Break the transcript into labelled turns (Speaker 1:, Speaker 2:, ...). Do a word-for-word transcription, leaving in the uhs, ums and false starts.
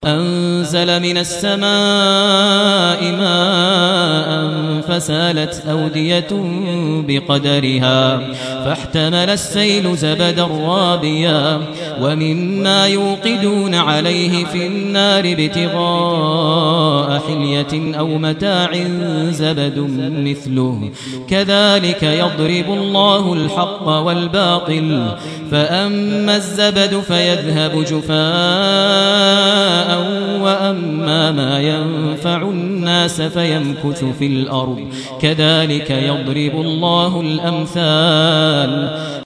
Speaker 1: أنزل من السماء ماء فسالت أودية بقدرها فاحتمل السيل زبدا رابيا ومما يوقدون عليه في النار ابتغاء حلية أو متاع زبد مثله كذلك يضرب الله الحق والباطل فأما الزبد فيذهب جفاء وأما ما ينفع الناس فيمكث في الأرض كذلك يضرب الله الأمثال